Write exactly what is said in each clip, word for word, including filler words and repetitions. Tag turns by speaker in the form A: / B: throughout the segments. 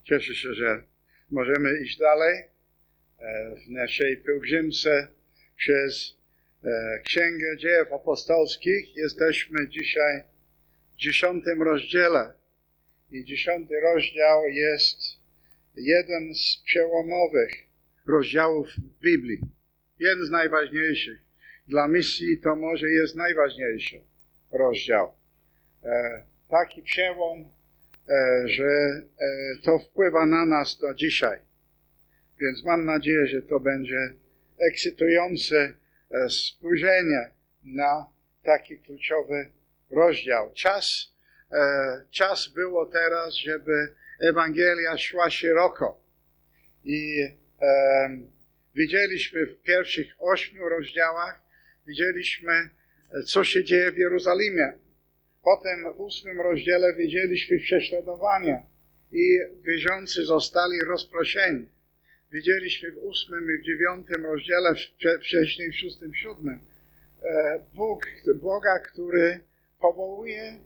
A: Cieszę się, że możemy iść dalej w naszej pielgrzymce przez Księgę Dziejów Apostolskich. Jesteśmy dzisiaj w dziesiątym rozdziale i dziesiąty rozdział jest jeden z przełomowych rozdziałów Biblii. Jeden z najważniejszych. Dla misji to może jest najważniejszy rozdział. E, taki przełom, e, że e, to wpływa na nas do dzisiaj. Więc mam nadzieję, że to będzie ekscytujące e, spojrzenie na taki kluczowy rozdział. Czas, e, czas było teraz, żeby Ewangelia szła szeroko. I e, widzieliśmy w pierwszych ośmiu rozdziałach, widzieliśmy, co się dzieje w Jerozolimie. Potem w ósmym rozdziale widzieliśmy prześladowanie i wierzący zostali rozproszeni. Widzieliśmy w ósmym i w dziewiątym rozdziale, wcześniej w szóstym, siódmym, Bóg, Boga, który powołuje e,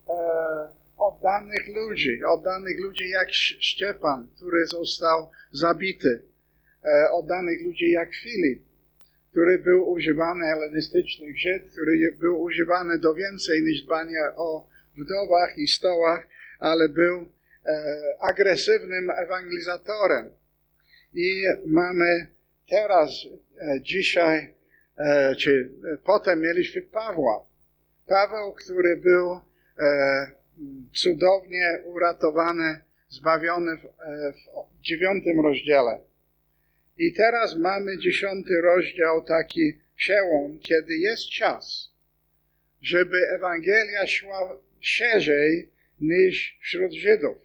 A: oddanych ludzi, oddanych ludzi jak Szczepan, który został zabity, e, oddanych ludzi jak Filip, który był używany, helenistycznych Żyd, który był używany do więcej niż dbania o wdowach i stołach, ale był e, agresywnym ewangelizatorem. I mamy teraz, e, dzisiaj, e, czy e, potem mieliśmy Pawła. Paweł, który był e, cudownie uratowany, zbawiony w, e, w dziewiątym rozdziale. I teraz mamy dziesiąty rozdział, taki przełom, kiedy jest czas, żeby Ewangelia szła szerzej niż wśród Żydów.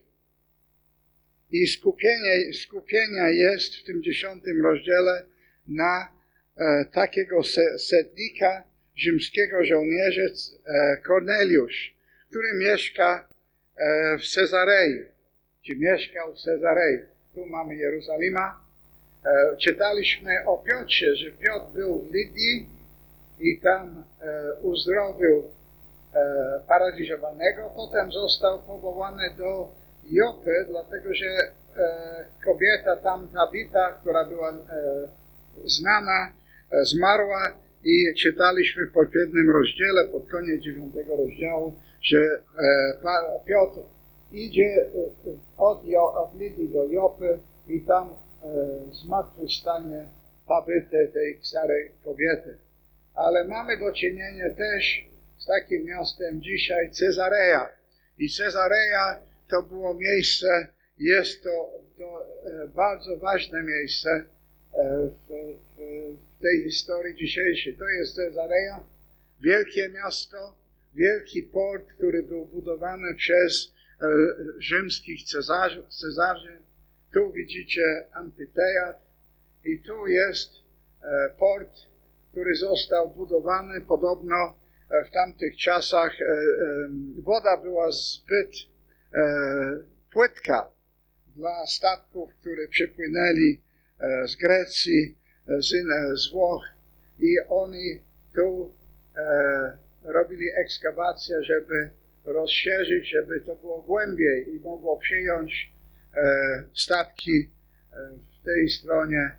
A: I skupienie, skupienia jest w tym dziesiątym rozdziale na e, takiego se, setnika rzymskiego żołnierza e, Korneliusz, który mieszka e, w Cezarei, czy mieszkał w Cezarei. Tu mamy Jerozolima. E, czytaliśmy o Piotrze, że Piotr był w Lidii i tam e, uzdrowił e, paraliżowanego. Potem został powołany do Jopy, dlatego że e, kobieta tam Tabita, która była e, znana, e, zmarła i czytaliśmy w poprzednim rozdziale, pod koniec dziewiątego rozdziału, że e, Piotr idzie od, od Lidii do Jopy i tam zmartwychwstanie Tabity, tej starej kobiety. Ale mamy do czynienia też z takim miastem dzisiaj Cezareja. I Cezareja to było miejsce, jest to, to bardzo ważne miejsce w, w tej historii dzisiejszej. To jest Cezareja, wielkie miasto, wielki port, który był budowany przez rzymskich cesarzy, cesarzy. Tu widzicie amfiteatr i tu jest e, port, który został budowany. Podobno e, w tamtych czasach e, e, woda była zbyt e, płytka dla statków, które przypłynęli e, z Grecji, e, z, e, z Włoch i oni tu e, robili ekskawację, żeby rozszerzyć, żeby to było głębiej i mogło przyjąć statki w tej stronie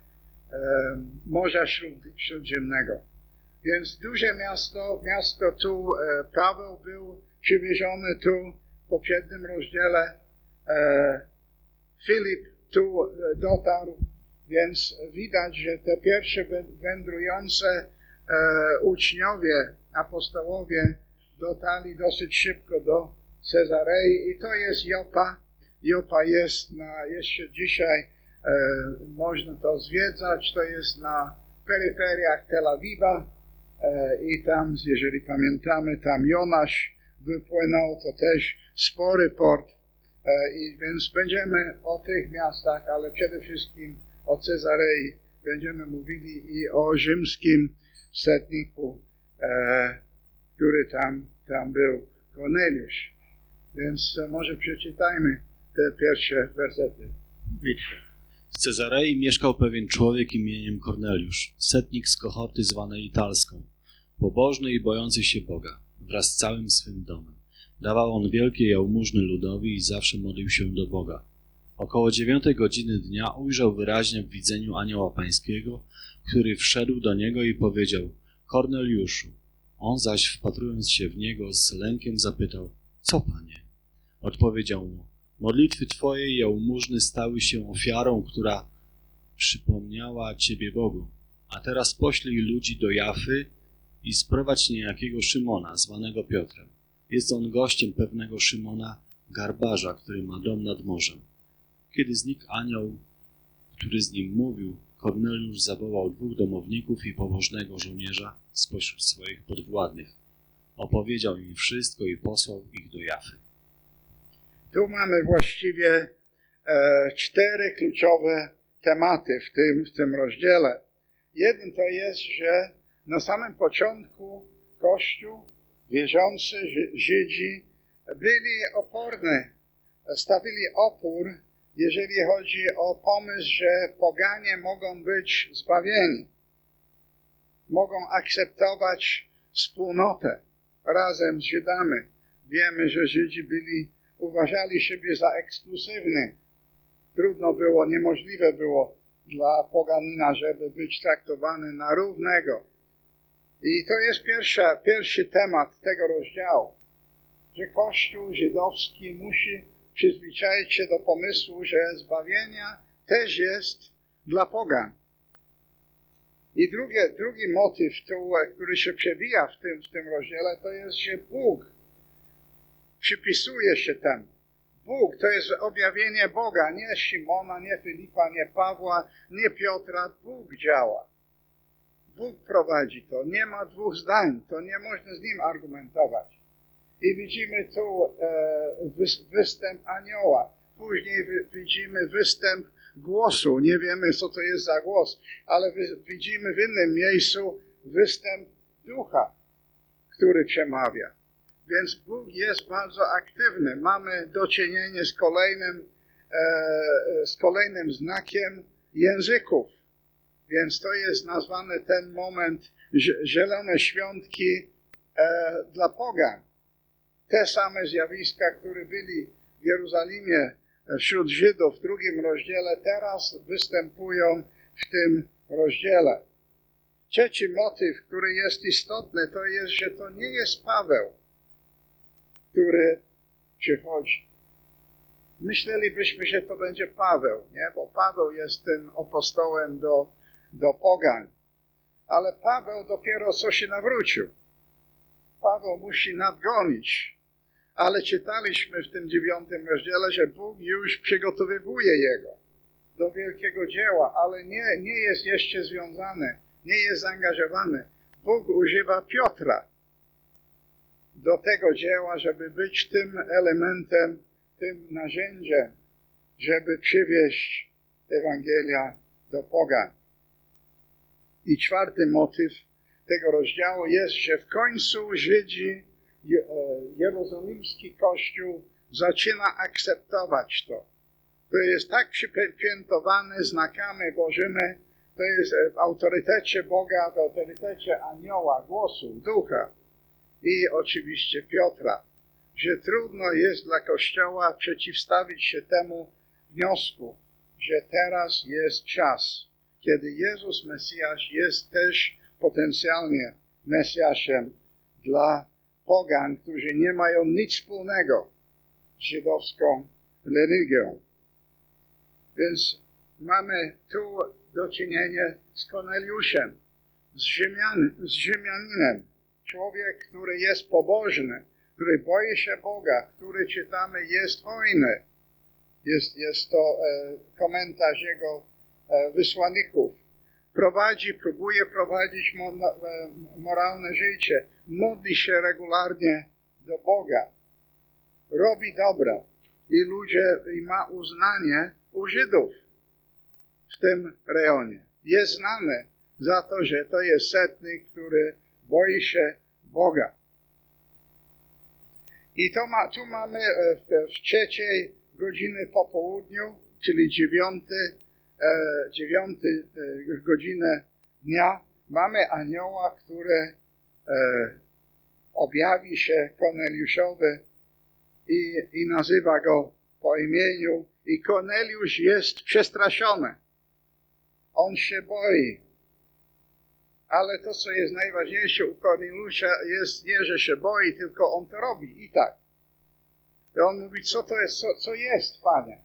A: Morza Śródziemnego. Więc duże miasto, miasto tu, Paweł był przywieziony tu w poprzednim rozdziale, Filip tu dotarł, więc widać, że te pierwsze wędrujące uczniowie, apostołowie dotarli dosyć szybko do Cezarei i to jest Jopa. Jopa jest na, jeszcze dzisiaj e, można to zwiedzać, to jest na peryferiach Tel Awiwa e, i tam, jeżeli pamiętamy, tam Jonasz wypłynął, to też spory port e, i więc będziemy o tych miastach, ale przede wszystkim o Cezarei będziemy mówili i o rzymskim setniku, e, który tam, tam był, Korneliusz. Więc e, może przeczytajmy te pierwsze wersety.
B: W Cezarei mieszkał pewien człowiek imieniem Korneliusz, setnik z kohorty zwanej Italską, pobożny i bojący się Boga, wraz z całym swym domem. Dawał on wielkie jałmużny ludowi i zawsze modlił się do Boga. Około dziewiątej godziny dnia ujrzał wyraźnie w widzeniu anioła pańskiego, który wszedł do niego i powiedział: Korneliuszu. On zaś, wpatrując się w niego, z lękiem zapytał: Co, panie? Odpowiedział mu: Modlitwy twoje i jałmużny stały się ofiarą, która przypomniała ciebie Bogu. A teraz poślij ludzi do Jafy i sprowadź niejakiego Szymona, zwanego Piotrem. Jest on gościem pewnego Szymona, garbarza, który ma dom nad morzem. Kiedy znikł anioł, który z nim mówił, Korneliusz zawołał dwóch domowników i pobożnego żołnierza spośród swoich podwładnych. Opowiedział im wszystko i posłał ich do Jafy.
A: Tu mamy właściwie e, cztery kluczowe tematy w tym, w tym rozdziale. Jeden to jest, że na samym początku Kościół, wierzący Żydzi byli oporni, stawili opór, jeżeli chodzi o pomysł, że poganie mogą być zbawieni. Mogą akceptować wspólnotę razem z Żydami. Wiemy, że Żydzi byli, uważali siebie za ekskluzywnych. Trudno było, niemożliwe było dla poganina, żeby być traktowany na równego. I to jest pierwsza, pierwszy temat tego rozdziału, że Kościół żydowski musi przyzwyczaić się do pomysłu, że zbawienia też jest dla pogan. I drugi, drugi motyw, który się przewija w tym, w tym rozdziale, to jest, że Bóg przypisuje się temu. Bóg to jest objawienie Boga, nie Szymona, nie Filipa, nie Pawła, nie Piotra. Bóg działa. Bóg prowadzi to. Nie ma dwóch zdań. To nie można z nim argumentować. I widzimy tu e, występ anioła. Później wy, widzimy występ głosu. Nie wiemy, co to jest za głos, ale wy, widzimy w innym miejscu występ ducha, który przemawia. Więc Bóg jest bardzo aktywny. Mamy do czynienia z kolejnym, e, z kolejnym znakiem języków. Więc to jest nazwany ten moment zielone świątki e, dla pogan. Te same zjawiska, które byli w Jerozolimie wśród Żydów w drugim rozdziale, teraz występują w tym rozdziale. Trzeci motyw, który jest istotny, to jest, że to nie jest Paweł, który przychodzi. Myślelibyśmy, że to będzie Paweł, nie? Bo Paweł jest tym apostołem do, do pogan. Ale Paweł dopiero co się nawrócił. Paweł musi nadgonić. Ale czytaliśmy w tym dziewiątym rozdziale, że Bóg już przygotowywuje jego do wielkiego dzieła, ale nie, nie jest jeszcze związany, nie jest zaangażowany. Bóg używa Piotra do tego dzieła, żeby być tym elementem, tym narzędziem, żeby przywieźć Ewangelia do pogan. I czwarty motyw tego rozdziału jest, że w końcu Żydzi, jerozolimski Kościół zaczyna akceptować to. To jest tak przypiętowane znakami Bożymi, to jest w autorytecie Boga, w autorytecie anioła, głosu, ducha i oczywiście Piotra, że trudno jest dla Kościoła przeciwstawić się temu wniosku, że teraz jest czas, kiedy Jezus Mesjasz jest też potencjalnie Mesjaszem dla pogan, którzy nie mają nic wspólnego z żydowską religią. Więc mamy tu do czynienia z Korneliuszem, z, Rzymian, z Rzymianinem. Człowiek, który jest pobożny, który boi się Boga, który czytamy jest hojny. Jest, jest to e, komentarz jego e, wysłanników. Prowadzi, próbuje prowadzić mo, e, moralne życie. Modli się regularnie do Boga. Robi dobro. I ludzie, i ma uznanie u Żydów w tym rejonie. Jest znany za to, że to jest setnik, który boi się Boga. I to ma, tu mamy w, w trzeciej godziny po południu, czyli dziewiąty, e, dziewiąty e, godzinę dnia, mamy anioła, który e, objawi się Korneliuszowi i, i nazywa go po imieniu i Korneliusz jest przestraszony. On się boi. Ale to, co jest najważniejsze u Korneliusza, jest nie, że się boi, tylko on to robi i tak. I on mówi, co to jest, co, co jest, Panie?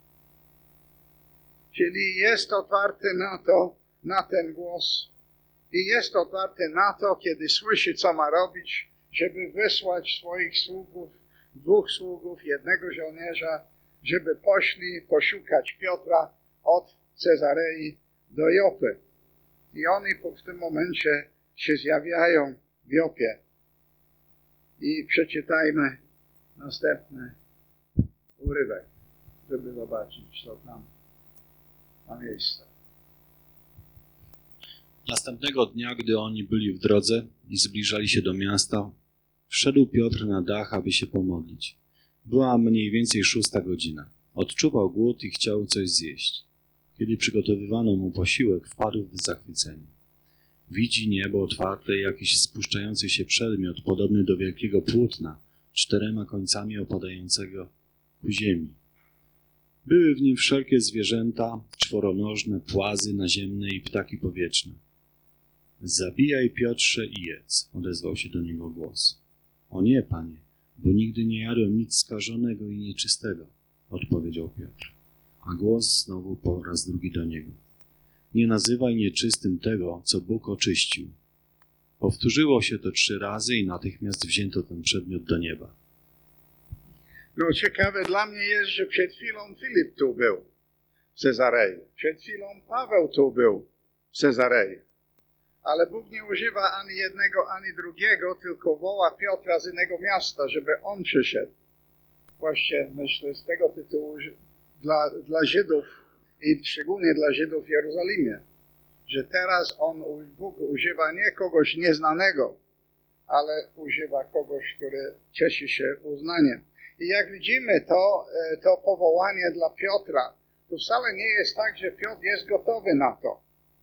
A: Czyli jest otwarty na to, na ten głos i jest otwarty na to, kiedy słyszy, co ma robić, żeby wysłać swoich sługów, dwóch sługów, jednego żołnierza, żeby poszli poszukać Piotra od Cezarei do Jopy. I oni w tym momencie się zjawiają w Jopie. I przeczytajmy następny urywek, żeby zobaczyć, co tam ma miejsce.
B: Następnego dnia, gdy oni byli w drodze i zbliżali się do miasta, wszedł Piotr na dach, aby się pomodlić. Była mniej więcej szósta godzina. Odczuwał głód i chciał coś zjeść. Kiedy przygotowywano mu posiłek, wpadł w zachwycenie. Widzi niebo otwarte i jakiś spuszczający się przedmiot, podobny do wielkiego płótna, czterema końcami opadającego ku ziemi. Były w nim wszelkie zwierzęta, czworonożne, płazy naziemne i ptaki powietrzne. Zabijaj, Piotrze, i jedz, odezwał się do niego głos. O nie, Panie, bo nigdy nie jadłem nic skażonego i nieczystego, odpowiedział Piotr. A głos znowu po raz drugi do niego. Nie nazywaj nieczystym tego, co Bóg oczyścił. Powtórzyło się to trzy razy i natychmiast wzięto ten przedmiot do nieba.
A: No ciekawe dla mnie jest, że przed chwilą Filip tu był w Cezarei. Przed chwilą Paweł tu był w Cezarei. Ale Bóg nie używa ani jednego, ani drugiego, tylko woła Piotra z innego miasta, żeby on przyszedł. Właśnie myślę z tego tytułu dla, dla Żydów i szczególnie dla Żydów w Jerozolimie, że teraz on, Bóg używa nie kogoś nieznanego, ale używa kogoś, który cieszy się uznaniem. I jak widzimy to, to powołanie dla Piotra, to wcale nie jest tak, że Piotr jest gotowy na to.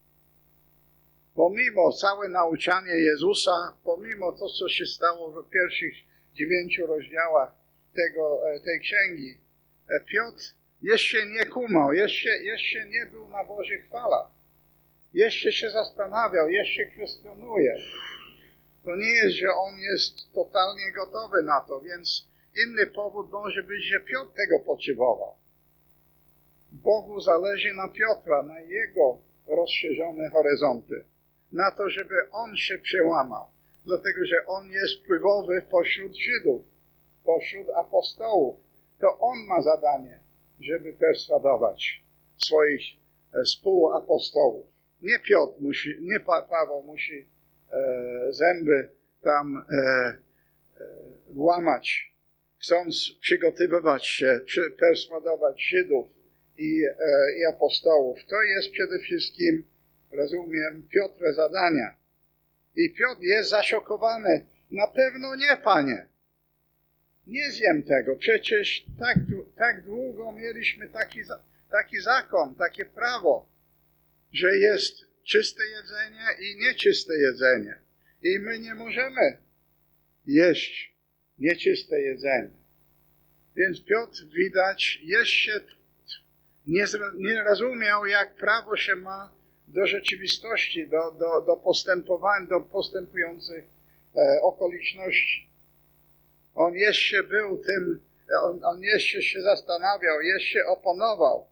A: Pomimo całe nauczanie Jezusa, pomimo to, co się stało w pierwszych dziewięciu rozdziałach tego, tej księgi, Piotr jeszcze nie kumał, jeszcze, jeszcze nie był na Bożych chwalach. Jeszcze się zastanawiał, jeszcze kwestionuje. To nie jest, że on jest totalnie gotowy na to, więc inny powód może być, że Piotr tego potrzebował. Bogu zależy na Piotra, na jego rozszerzone horyzonty. Na to, żeby on się przełamał. Dlatego, że on jest wpływowy pośród Żydów, pośród apostołów. To on ma zadanie, żeby perswadować swoich e, współapostołów. Nie Piotr musi, nie pa, Paweł musi e, zęby tam e, e, łamać, chcąc przygotowywać się, czy perswadować Żydów i, e, i apostołów. To jest przede wszystkim, rozumiem, Piotra zadania. I Piotr jest zaszokowany. Na pewno nie, Panie. Nie zjem tego. Przecież tak, tak długo mieliśmy taki, taki zakon, takie prawo, że jest czyste jedzenie i nieczyste jedzenie. I my nie możemy jeść nieczyste jedzenie. Więc Piotr, widać, jeszcze nie, nie rozumiał, jak prawo się ma do rzeczywistości, do, do, do postępowań, do postępujących e, okoliczności. On jeszcze był tym, on, on jeszcze się zastanawiał, jeszcze oponował.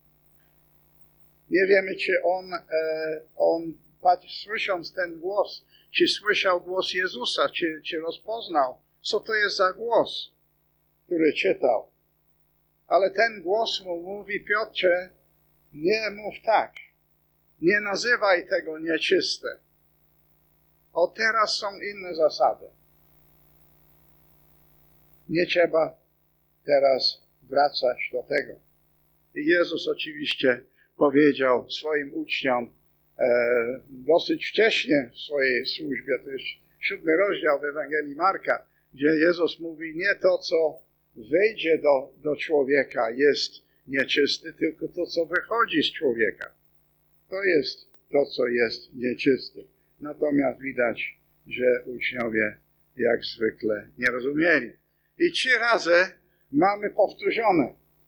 A: Nie wiemy, czy on, e, on patrz, słysząc ten głos, czy słyszał głos Jezusa, czy, czy rozpoznał, co to jest za głos, który czytał. Ale ten głos mu mówi, Piotrze, nie mów tak. Nie nazywaj tego nieczyste. O, teraz są inne zasady. Nie trzeba teraz wracać do tego. I Jezus oczywiście powiedział swoim uczniom e, dosyć wcześnie w swojej służbie, to jest siódmy rozdział w Ewangelii Marka, gdzie Jezus mówi, nie to, co wejdzie do, do człowieka jest nieczyste, tylko to, co wychodzi z człowieka. To jest to, co jest nieczyste. Natomiast widać, że uczniowie jak zwykle nie rozumieli. I trzy razy mamy powtórzone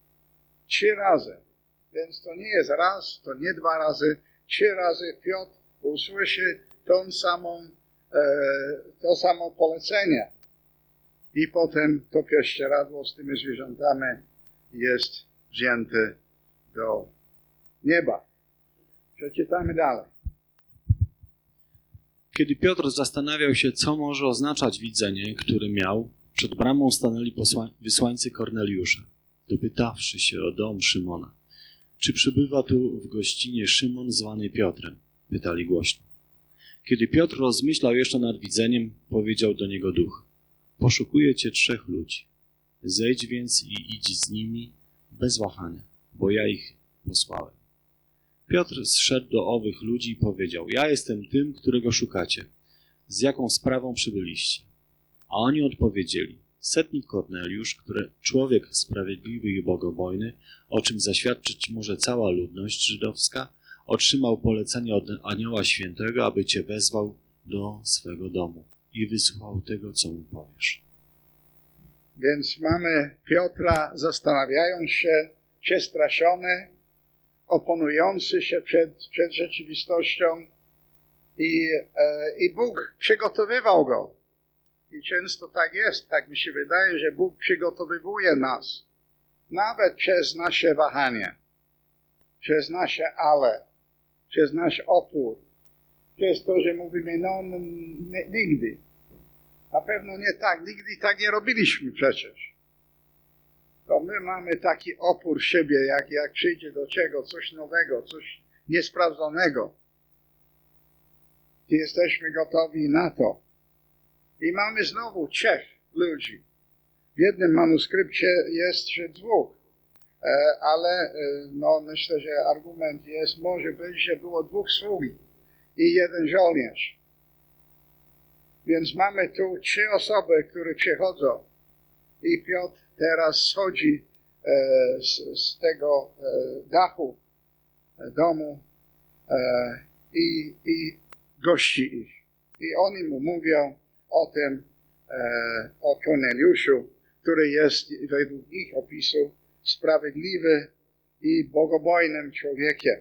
A: Trzy razy. Więc to nie jest raz, to nie dwa razy. Trzy razy Piotr usłyszy tą samą, e, to samo polecenie. I potem to prześcieradło z tymi zwierzętami jest wzięte do nieba. Przeczytamy dalej.
B: Kiedy Piotr zastanawiał się, co może oznaczać widzenie, które miał, przed bramą stanęli posła- wysłańcy Korneliusza, dopytawszy się o dom Szymona. Czy przybywa tu w gościnie Szymon zwany Piotrem? Pytali głośno. Kiedy Piotr rozmyślał jeszcze nad widzeniem, powiedział do niego duch. Poszukuję cię trzech ludzi. Zejdź więc i idź z nimi bez wahania, bo ja ich posłałem. Piotr zszedł do owych ludzi i powiedział, ja jestem tym, którego szukacie. Z jaką sprawą przybyliście? A oni odpowiedzieli, setnik Korneliusz, który człowiek sprawiedliwy i bogobojny, o czym zaświadczyć może cała ludność żydowska, otrzymał polecenie od Anioła Świętego, aby cię wezwał do swego domu i wysłuchał tego, co mu powiesz.
A: Więc mamy Piotra zastanawiając się, przestraszony, oponujący się przed, przed rzeczywistością i, e, i Bóg przygotowywał go. I często tak jest, tak mi się wydaje, że Bóg przygotowywuje nas, nawet przez nasze wahanie, przez nasze ale, przez nasz opór, przez to, że mówimy, no, no nie, nigdy. Na pewno nie tak, nigdy tak nie robiliśmy przecież. To my mamy taki opór siebie, jak, jak przyjdzie do czego, coś nowego, coś niesprawdzonego. I jesteśmy gotowi na to. I mamy znowu trzech ludzi. W jednym manuskrypcie jest że dwóch, ale no, myślę, że argument jest, może być, że było dwóch sługi i jeden żołnierz. Więc mamy tu trzy osoby, które przychodzą i Piotr teraz schodzi z, z tego dachu domu i, i gości ich. I oni mu mówią o tym, o Korneliuszu, który jest według ich opisu sprawiedliwy i bogobojnym człowiekiem.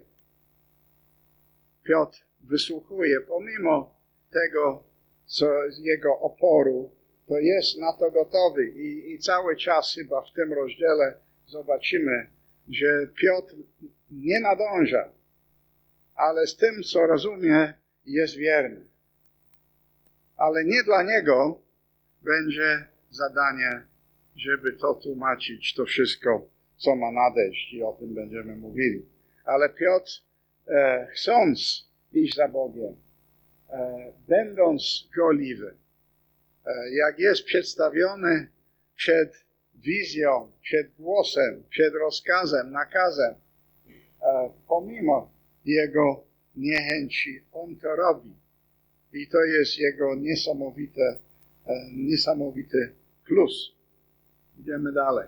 A: Piotr wysłuchuje, pomimo tego, co z jego oporu, to jest na to gotowy. I, i cały czas chyba w tym rozdziale zobaczymy, że Piotr nie nadąża, ale z tym, co rozumie, jest wierny. Ale nie dla niego będzie zadanie, żeby to tłumaczyć, to wszystko, co ma nadejść, i o tym będziemy mówili. Ale Piotr, e, chcąc iść za Bogiem, e, będąc gorliwy, e, jak jest przedstawiony przed wizją, przed głosem, przed rozkazem, nakazem, e, pomimo jego niechęci, on to robi. I to jest jego niesamowite, e, niesamowity plus. Idziemy dalej.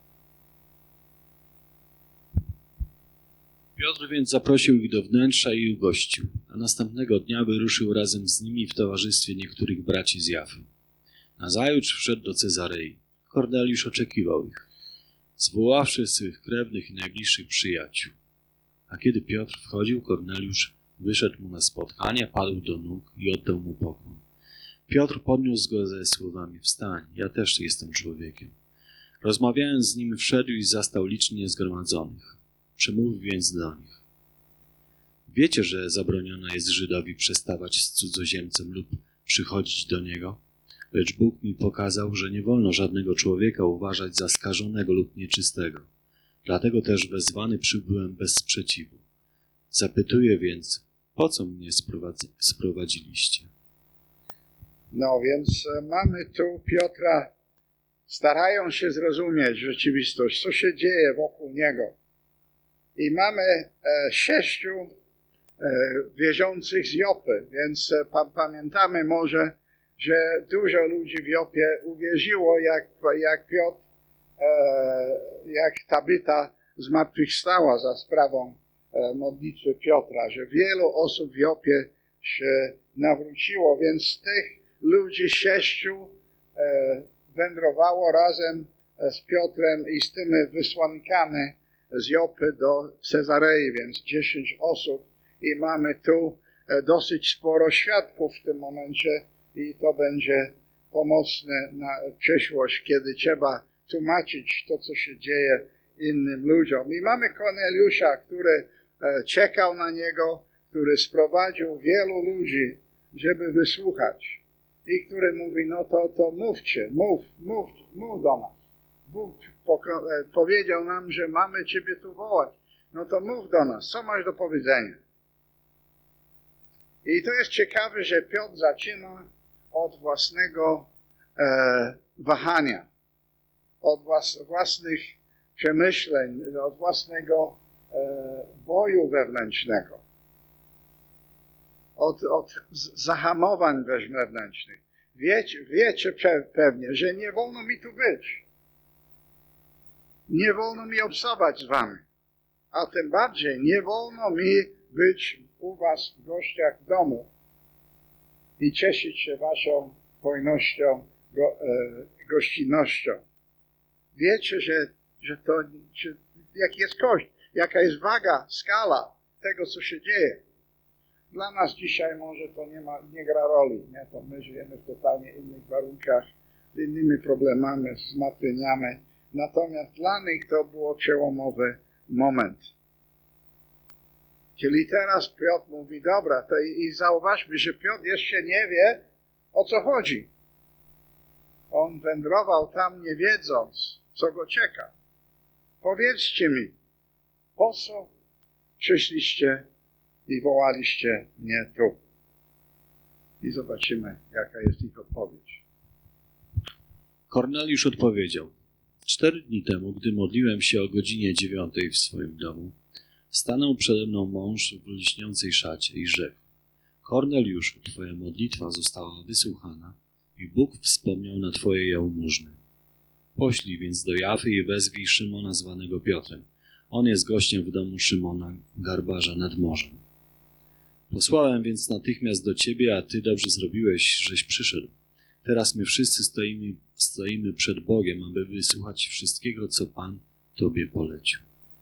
B: Piotr więc zaprosił ich do wnętrza i ugościł, a następnego dnia wyruszył razem z nimi w towarzystwie niektórych braci z Jafy. Nazajutrz wszedł do Cezarei. Korneliusz oczekiwał ich, zwoławszy swych krewnych i najbliższych przyjaciół. A kiedy Piotr wchodził, Korneliusz wyszedł mu na spotkanie, padł do nóg i oddał mu pokłon. Piotr podniósł go ze słowami, wstań, ja też jestem człowiekiem. Rozmawiając z nim, wszedł i zastał licznie zgromadzonych. Przemówił więc do nich. Wiecie, że zabroniono jest Żydowi przestawać z cudzoziemcem lub przychodzić do niego? Lecz Bóg mi pokazał, że nie wolno żadnego człowieka uważać za skażonego lub nieczystego. Dlatego też wezwany przybyłem bez sprzeciwu. Zapytuję więc, po co mnie sprowadzi- sprowadziliście?
A: No więc mamy tu Piotra, starają się zrozumieć rzeczywistość, co się dzieje wokół niego. I mamy e, sześciu e, wierzących z Jopy, więc e, pa, pamiętamy może, że dużo ludzi w Jopie uwierzyło, jak, jak Piotr, e, jak Tabita zmartwychwstała za sprawą e, modlitwy Piotra, że wielu osób w Jopie się nawróciło, więc z tych ludzi sześciu e, wędrowało razem z Piotrem i z tymi wysłankami z Jopy do Cezarei, więc dziesięć osób i mamy tu dosyć sporo świadków w tym momencie i to będzie pomocne na przyszłość, kiedy trzeba tłumaczyć to, co się dzieje innym ludziom. I mamy Korneliusza, który czekał na niego, który sprowadził wielu ludzi, żeby wysłuchać. I który mówi, no to, to mówcie, mów, mów, mów do nas. Bóg poko- powiedział nam, że mamy Ciebie tu wołać. No to mów do nas, co masz do powiedzenia? I to jest ciekawe, że Piotr zaczyna od własnego e, wahania, od włas- własnych przemyśleń, od własnego e, boju wewnętrznego, od, od zahamowań wewnętrznych. Wiecie, wiecie pewnie, że nie wolno mi tu być. Nie wolno mi obcować z wami. A tym bardziej nie wolno mi być u was w gościach w domu i cieszyć się waszą hojnością, go, e, gościnnością. Wiecie, że, że to, że, jaki jest koszt, jaka jest waga, skala tego, co się dzieje. Dla nas dzisiaj może to nie, ma, nie gra roli, nie? To my żyjemy w totalnie innych warunkach, z innymi problemami, zmartwieniami. Natomiast dla nich to było przełomowy moment. Czyli teraz Piotr mówi, dobra, to i, i zauważmy, że Piotr jeszcze nie wie, o co chodzi. On wędrował tam nie wiedząc, co go czeka. Powiedzcie mi, po co przyszliście i wołaliście mnie tu? I zobaczymy, jaka jest ich odpowiedź.
B: Korneliusz odpowiedział: Cztery dni temu, gdy modliłem się o godzinie dziewiątej w swoim domu, stanął przede mną mąż w lśniącej szacie i rzekł: Korneliuszu, twoja modlitwa została wysłuchana i Bóg wspomniał na twoje jałmużny. Poślij więc do Jafy i wezwij Szymona zwanego Piotrem. On jest gościem w domu Szymona, garbarza nad morzem. Posłałem więc natychmiast do ciebie, a ty dobrze zrobiłeś, żeś przyszedł. Teraz my wszyscy stoimy, stoimy przed Bogiem, aby wysłuchać wszystkiego, co Pan tobie polecił.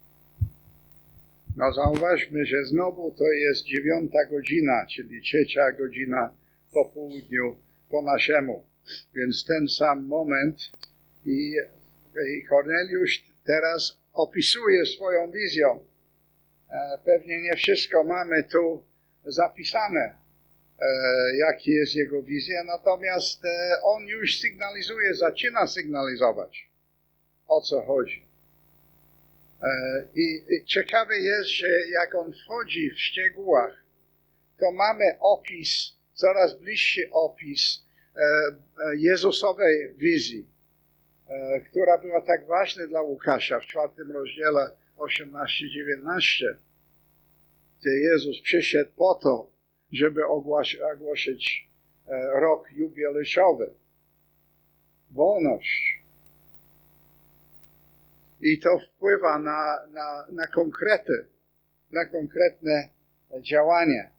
A: No zauważmy, że znowu to jest dziewiąta godzina, czyli trzecia godzina po południu po naszemu. Więc ten sam moment i, i Korneliusz teraz opisuje swoją wizją. E, pewnie nie wszystko mamy tu zapisane, e, jaki jest jego wizja, natomiast e, on już sygnalizuje, zaczyna sygnalizować, o co chodzi. E, i, I ciekawe jest, że jak on wchodzi w szczegółach, to mamy opis, coraz bliższy opis e, e, Jezusowej wizji, e, która była tak ważna dla Łukasza w czwartym rozdziale osiemnaście dziewiętnaście. Gdzie Jezus przyszedł po to, żeby ogłosić, ogłosić e, rok jubileuszowy. Wolność. I to wpływa na, na, na konkrety, na konkretne działania.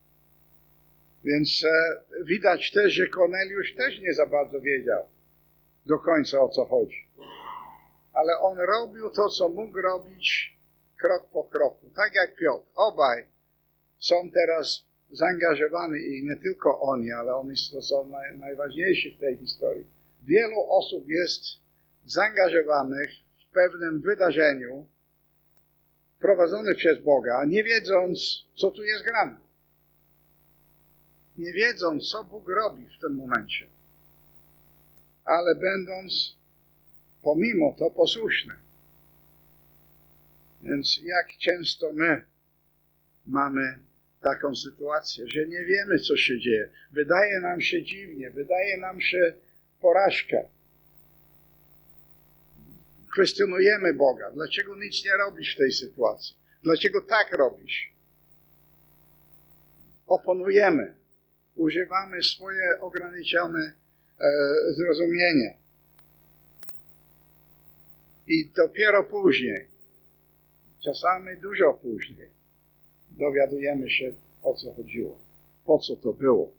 A: Więc e, widać też, że Korneliusz też nie za bardzo wiedział do końca, o co chodzi. Ale on robił to, co mógł robić krok po kroku. Tak jak Piotr. Obaj są teraz zaangażowani i nie tylko oni, ale oni to są naj, najważniejsi w tej historii. Wielu osób jest zaangażowanych w pewnym wydarzeniu prowadzonych przez Boga, nie wiedząc, co tu jest grane. Nie wiedząc, co Bóg robi w tym momencie. Ale będąc pomimo to posłuszny. Więc jak często my mamy taką sytuację, że nie wiemy, co się dzieje. Wydaje nam się dziwnie, wydaje nam się porażka. Kwestionujemy Boga. Dlaczego nic nie robisz w tej sytuacji? Dlaczego tak robisz? Oponujemy. Używamy swoje ograniczone e, zrozumienie. I dopiero później, czasami dużo później, dowiadujemy się, o co chodziło, po co to było.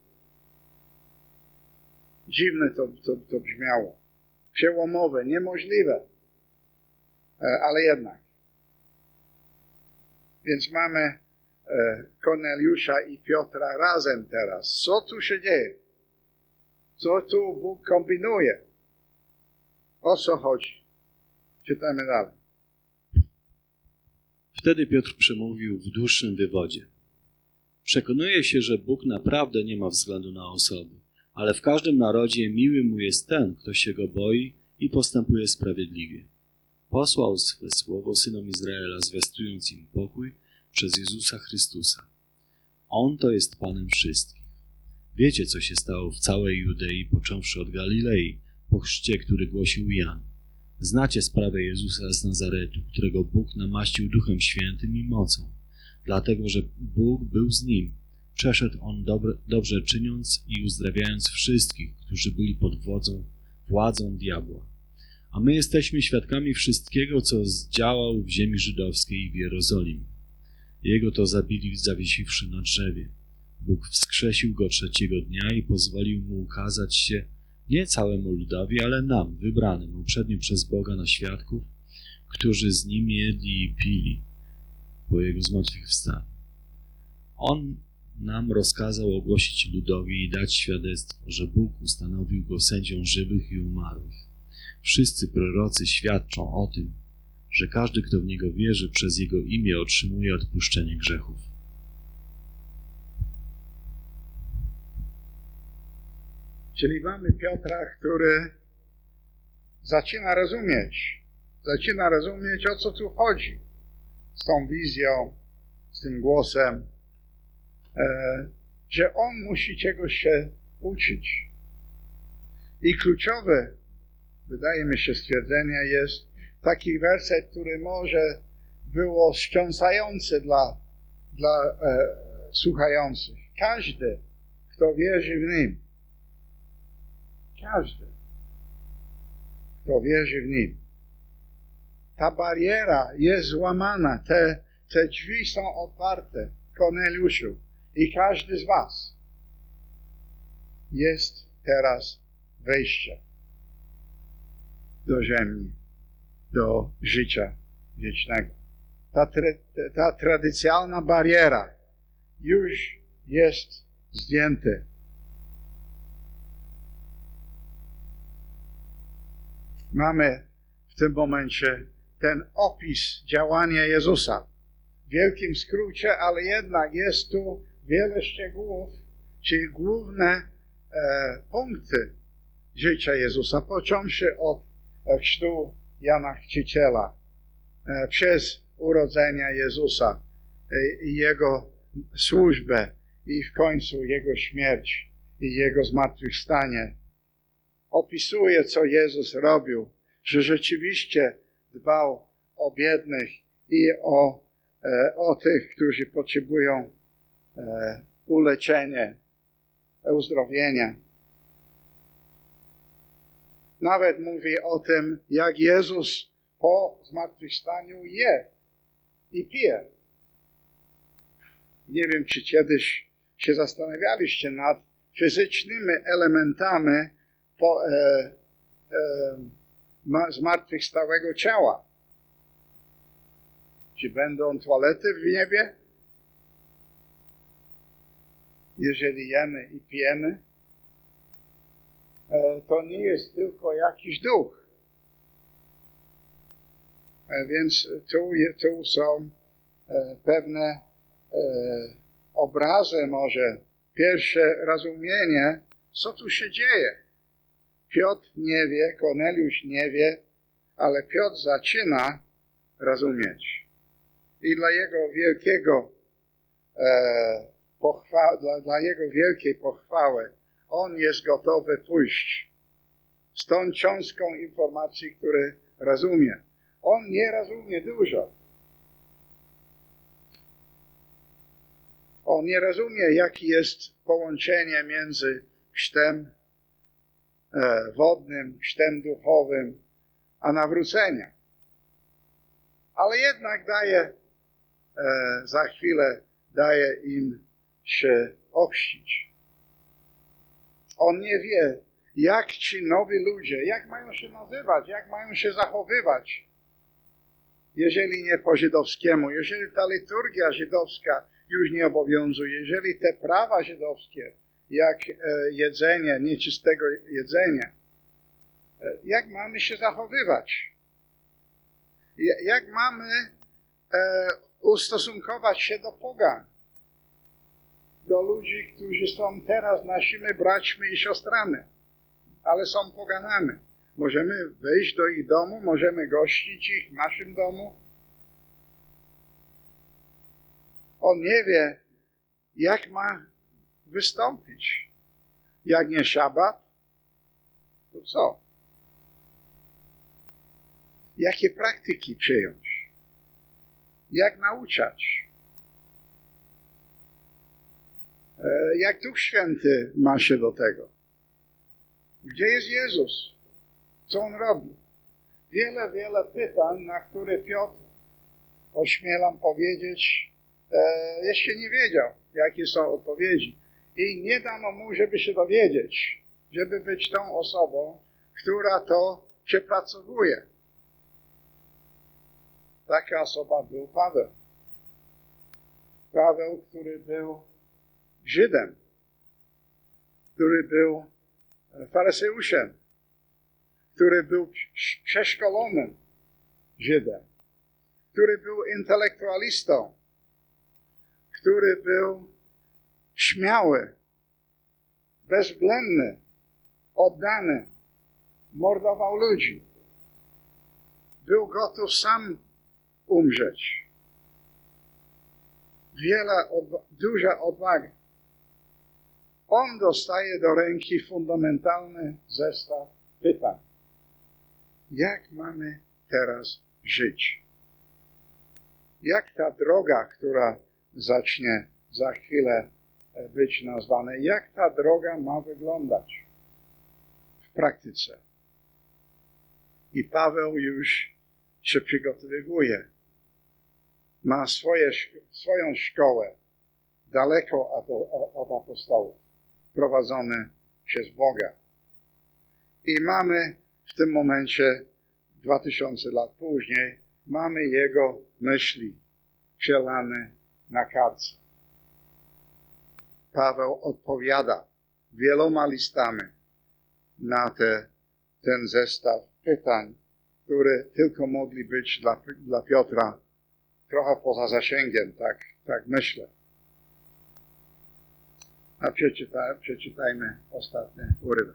A: Dziwne to, to, to brzmiało. Przełomowe, niemożliwe, ale jednak. Więc mamy e, Korneliusza i Piotra razem teraz. Co tu się dzieje? Co tu Bóg kombinuje? O co chodzi? Czytamy dalej.
B: Wtedy Piotr przemówił w dłuższym wywodzie. Przekonuje się, że Bóg naprawdę nie ma względu na osoby, ale w każdym narodzie miły mu jest ten, kto się go boi i postępuje sprawiedliwie. Posłał swe słowo synom Izraela, zwiastując im pokój przez Jezusa Chrystusa. On to jest Panem wszystkich. Wiecie, co się stało w całej Judei, począwszy od Galilei, po chrzcie, który głosił Jan. Znacie sprawę Jezusa z Nazaretu, którego Bóg namaścił Duchem Świętym i mocą. Dlatego, że Bóg był z nim. Przeszedł on dobre, dobrze czyniąc i uzdrawiając wszystkich, którzy byli pod wodzą, władzą diabła. A my jesteśmy świadkami wszystkiego, co zdziałał w ziemi żydowskiej i w Jerozolimie. Jego to zabili, zawiesiwszy na drzewie. Bóg wskrzesił go trzeciego dnia i pozwolił mu ukazać się nie całemu ludowi, ale nam, wybranym uprzednio przez Boga na świadków, którzy z nim jedli i pili po jego zmartwychwstaniu. On nam rozkazał ogłosić ludowi i dać świadectwo, że Bóg ustanowił go sędzią żywych i umarłych. Wszyscy prorocy świadczą o tym, że każdy, kto w niego wierzy, przez jego imię otrzymuje odpuszczenie grzechów.
A: Czyli mamy Piotra, który zaczyna rozumieć, zaczyna rozumieć, o co tu chodzi z tą wizją, z tym głosem, e, że on musi czegoś się uczyć. I kluczowe, wydaje mi się, stwierdzenie jest taki werset, który może było wstrząsający dla, dla e, słuchających. Każdy, kto wierzy w Nim, każdy, kto wierzy w Nim. Ta bariera jest złamana, te, te drzwi są otwarte, Korneliuszu, i każdy z was jest teraz wejście do ziemi, do życia wiecznego. Ta, tra- ta tradycjonalna bariera już jest zdjęta. Mamy w tym momencie ten opis działania Jezusa. W wielkim skrócie, ale jednak jest tu wiele szczegółów, czyli główne e, punkty życia Jezusa, począwszy od e, chrztu Jana Chrzciciela, e, przez urodzenia Jezusa e, i Jego służbę i w końcu Jego śmierć i Jego zmartwychwstanie. Opisuje, co Jezus robił, że rzeczywiście dbał o biednych i o, e, o tych, którzy potrzebują e, uleczenia, uzdrowienia. Nawet mówi o tym, jak Jezus po zmartwychwstaniu je i pije. Nie wiem, czy kiedyś się zastanawialiście nad fizycznymi elementami po, e, e, zmartwychwstałego ciała. Czy będą toalety w niebie? Jeżeli jemy i pijemy, e, to nie jest tylko jakiś duch. E, więc tu, tu są e, pewne e, obrazy, może pierwsze rozumienie, co tu się dzieje. Piotr nie wie, Korneliusz nie wie, ale Piotr zaczyna rozumieć. I dla jego wielkiego e, pochwa, dla, dla jego wielkiej pochwały on jest gotowy pójść z tą cząstką informacji, które rozumie. On nie rozumie dużo. On nie rozumie, jakie jest połączenie między chrztem e, wodnym, chrztem duchowym, a nawróceniem. Ale jednak daje, e, za chwilę daje im się ochrzcić. On nie wie, jak ci nowi ludzie, jak mają się nazywać, jak mają się zachowywać. jeżeli nie po żydowskiemu, jeżeli ta liturgia żydowska już nie obowiązuje, jeżeli te prawa żydowskie, jak e, jedzenie, nieczystego jedzenia, e, jak mamy się zachowywać? Ja, jak mamy e, ustosunkować się do pogan? Do ludzi, którzy są teraz naszymi braćmi i siostrami, ale są poganami. Możemy wejść do ich domu, możemy gościć ich w naszym domu. On nie wie, jak ma wystąpić. Jak nie szabat, to co? Jakie praktyki przyjąć? Jak nauczać? Jak Duch Święty ma się do tego? Gdzie jest Jezus? Co On robi? Wiele, wiele pytań, na które Piotr, ośmielam powiedzieć, e, jeszcze nie wiedział, jakie są odpowiedzi. I nie dano mu, żeby się dowiedzieć, żeby być tą osobą, która to przepracowuje. Taka osoba był Paweł. Paweł, który był Żydem, który był faryzeuszem, który był przeszkolonym Żydem, który był intelektualistą, który był śmiały, bezwzględny, oddany, mordował ludzi. Był gotów sam umrzeć. Wiele, odwa- duża odwaga. On dostaje do ręki fundamentalny zestaw pytań. Jak mamy teraz żyć? Jak ta droga, która zacznie za chwilę być nazwana, jak ta droga ma wyglądać w praktyce? I Paweł już się przygotowuje. Ma swoje, swoją szkołę daleko od apostołów, prowadzone przez Boga. I mamy w tym momencie, dwa tysiące lat później, mamy jego myśli przelane na kartce. Paweł odpowiada wieloma listami na te, ten zestaw pytań, które tylko mogli być dla, dla Piotra trochę poza zasięgiem, tak, tak myślę. A przeczytaj, przeczytajmy ostatni urywek.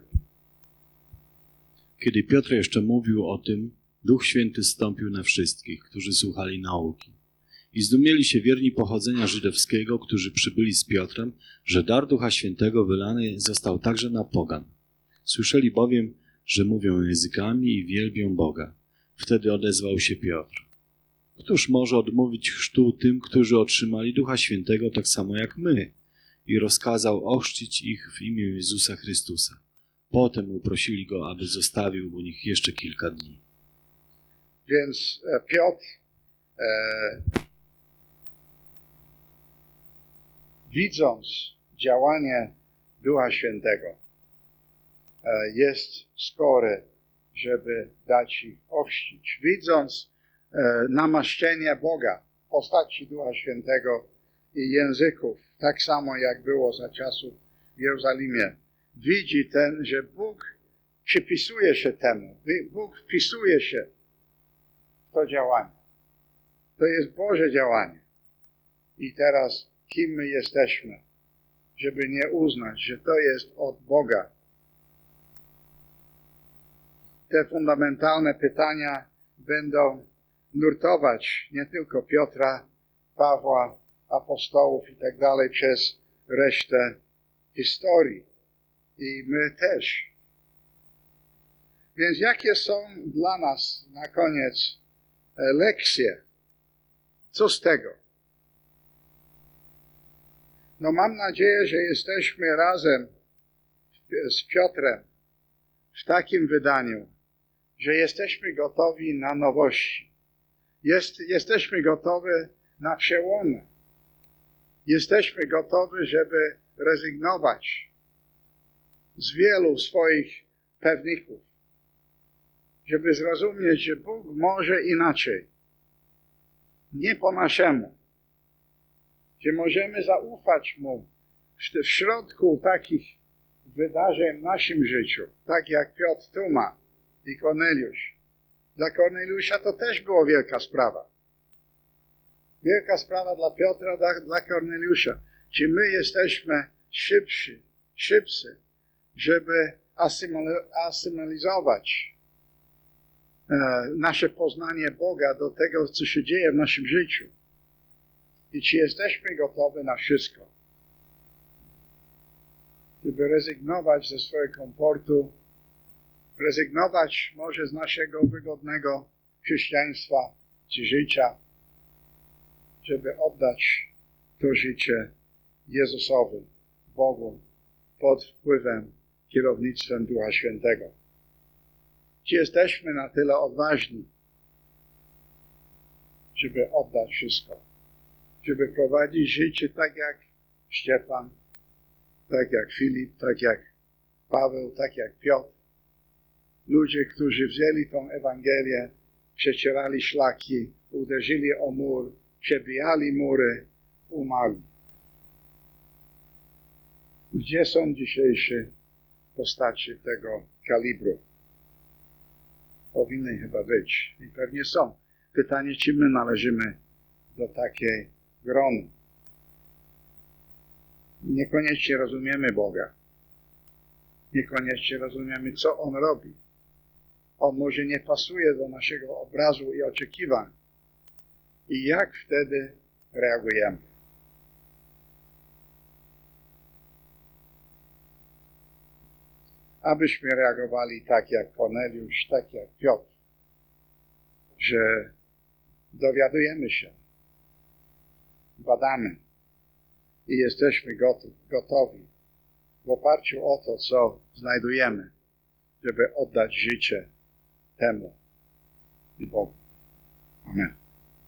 B: Kiedy Piotr jeszcze mówił o tym, Duch Święty zstąpił na wszystkich, którzy słuchali nauki. I zdumieli się wierni pochodzenia żydowskiego, którzy przybyli z Piotrem, że dar Ducha Świętego wylany został także na pogan. Słyszeli bowiem, że mówią językami i wielbią Boga. Wtedy odezwał się Piotr. Któż może odmówić chrztu tym, którzy otrzymali Ducha Świętego tak samo jak my? I rozkazał ochrzcić ich w imię Jezusa Chrystusa. Potem uprosili go, aby zostawił u nich jeszcze kilka dni.
A: Więc Piotr, e, widząc działanie Ducha Świętego, e, jest skory, żeby dać ich ochrzcić. Widząc e, namaszczenie Boga w postaci Ducha Świętego i języków, tak samo jak było za czasów w Jerozolimie, widzi ten, że Bóg przypisuje się temu. Bóg wpisuje się w to działanie. To jest Boże działanie. I teraz kim my jesteśmy, żeby nie uznać, że to jest od Boga. Te fundamentalne pytania będą nurtować nie tylko Piotra, Pawła, apostołów i tak dalej przez resztę historii. I my też. Więc jakie są dla nas na koniec lekcje? Co z tego? No mam nadzieję, że jesteśmy razem z Piotrem w takim wydaniu, że jesteśmy gotowi na nowości. Jest, jesteśmy gotowi na przełomy. Jesteśmy gotowi, żeby rezygnować z wielu swoich pewników, żeby zrozumieć, że Bóg może inaczej. nie po naszemu, gdzie możemy zaufać Mu w środku takich wydarzeń w naszym życiu, tak jak Piotr Tuma i Korneliusz. Dla Korneliusza to też była wielka sprawa. Wielka sprawa dla Piotra, dla, dla Korneliusza. Czy my jesteśmy szybsi, szybcy, żeby asymilizować e, nasze poznanie Boga do tego, co się dzieje w naszym życiu. I czy jesteśmy gotowi na wszystko, żeby rezygnować ze swojego komfortu, rezygnować może z naszego wygodnego chrześcijaństwa czy życia, żeby oddać to życie Jezusowi, Bogu, pod wpływem, kierownictwem Ducha Świętego. Czy jesteśmy na tyle odważni, żeby oddać wszystko, żeby prowadzić życie tak jak Szczepan, tak jak Filip, tak jak Paweł, tak jak Piotr. Ludzie, którzy wzięli tą Ewangelię, przecierali szlaki, uderzyli o mur, przebijali mury, umarli. Gdzie są dzisiejsze postaci tego kalibru? Powinny chyba być i pewnie są. Pytanie, czy my należymy do takiej grony. Niekoniecznie rozumiemy Boga. Niekoniecznie rozumiemy, co On robi. On może nie pasuje do naszego obrazu i oczekiwań. I jak wtedy reagujemy? Abyśmy reagowali tak jak Korneliusz, tak jak Piotr, że dowiadujemy się, badamy i jesteśmy gotowi, gotowi w oparciu o to, co znajdujemy, żeby oddać życie temu i Bogu. Amen.